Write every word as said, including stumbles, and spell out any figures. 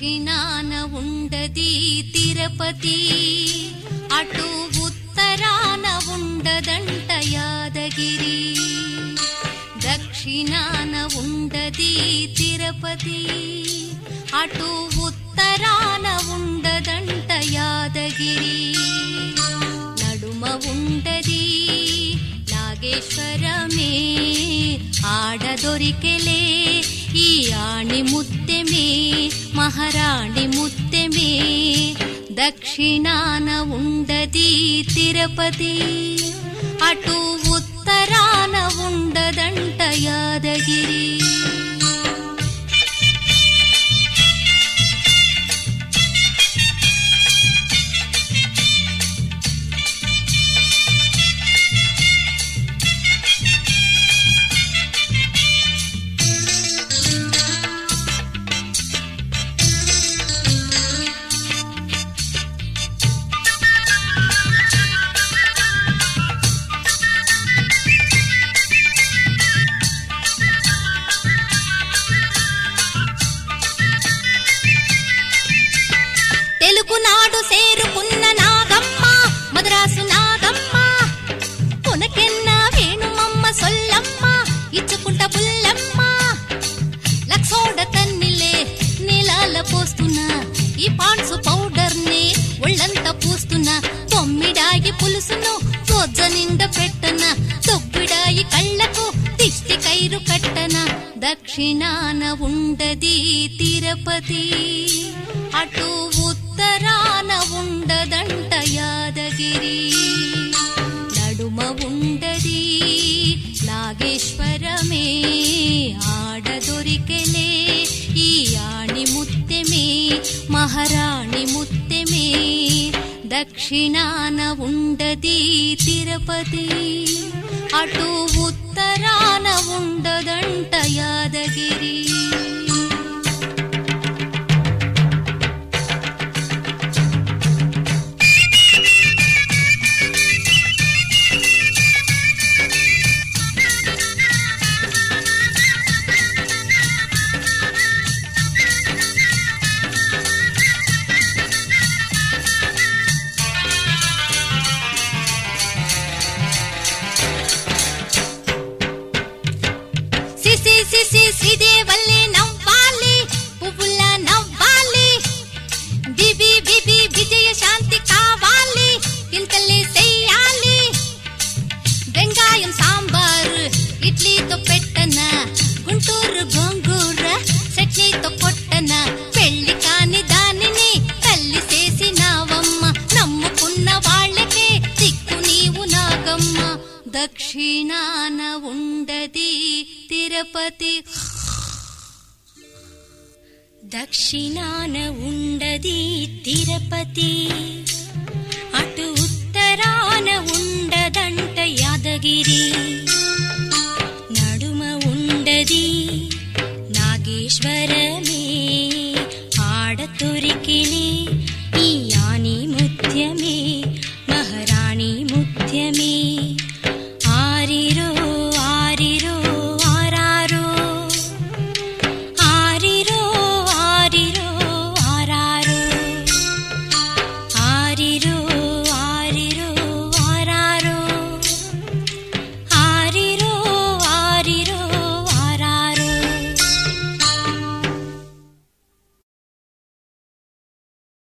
దక్షిణాన ఉండది తిరుపతి, అటు ఉత్తరాన ఉండదంట యాదగిరి. దక్షిణాన ఉండది తిరుపతి, అటు ఉత్తరాన ఉండదంట యాదగిరి. నడుమ ఉండది నాగేశ్వరమే, ఆడ దొరికెలే ఈ ఆణి ముత్తెమే, మహారాణి ముత్తెమే. దక్షిణాన ఉండది తిరుపతి, అటు ఉత్తరాన ఉండదంట యాదగిరి. తెలుగునాడు సేరుకున్న నాగమ్మ, మద్రాసు నాగమ్మ, కొనకెన్న వేణుమమ్మ సొల్లమ్మ, ఇచ్చుకుంట బుల్లమ్మ. లక్సోడ తన్నిలే నీలాల పోస్తున్నా, ఈ పాన్సు పౌడర్ ని ఒళ్ళంతా పూస్తున్నా. తొమ్మిడాయి పులుసును రోజ నిండా పెట్టన, తొబ్బిడాయి కళ్ళకు దిష్టి కైరు కట్టన. దక్షిణాన ఉండది తిరుపతి, అటు ఉత్తరాన ఉండదంట యాదగిరి. నడుమ ఉండది నాగేశ్వరమే, ఆడ దొరికెలే ఈ ఆణి ముత్తెమే, మహారాణి ముత్తెమే. దక్షిణాన ఉండది తిరుపతి, అటు ఉత్తరాన ఉండదంట యాదగిరి. శ్రీదేవల్లే నవ్వాలి, పువ్వుల నవ్వాలి, బిబి బిబి విజయ శాంతి కావాలి, ఇంతలే చెయ్యాలి. వెంగాయం సాంబారు ఇడ్లీతో పెట్టన, గుంటూరు గోంగూర చట్నీతో కొట్టన. పెళ్లి కాని దానిని తల్లి చేసినావమ్మ, నమ్ముకున్న వాళ్ళకే దిక్కు నీవు నాగమ్మ. దక్షిణాన ఉండది తిరుపతి, దక్షిణాన ఉండది తిరుపతి, అటు ఉత్తరాన ఉండదంట యాదగిరి. నడుమ ఉండది నాగేశ్వరమే, ఆడ తొరికిలి